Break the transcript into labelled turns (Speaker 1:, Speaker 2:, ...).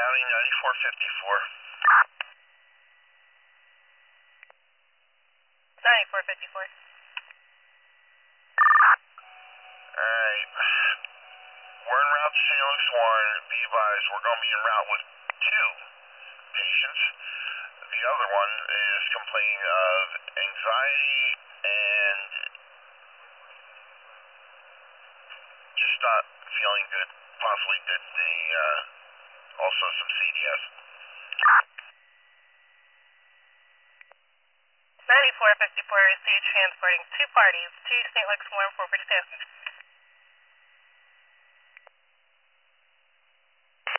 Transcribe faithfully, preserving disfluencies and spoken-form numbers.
Speaker 1: County, ninety-four fifty-four.
Speaker 2: ninety-four fifty-four.
Speaker 1: Alright. We're en route to Saint Luke's one. Be advised, we're going to be en route with two patients. The other one is complaining of anxiety and just not feeling good. Possibly did the, uh, also some C D S.
Speaker 2: ninety-four fifty-four received transporting two parties to Saint Luke's one for Bridgetown.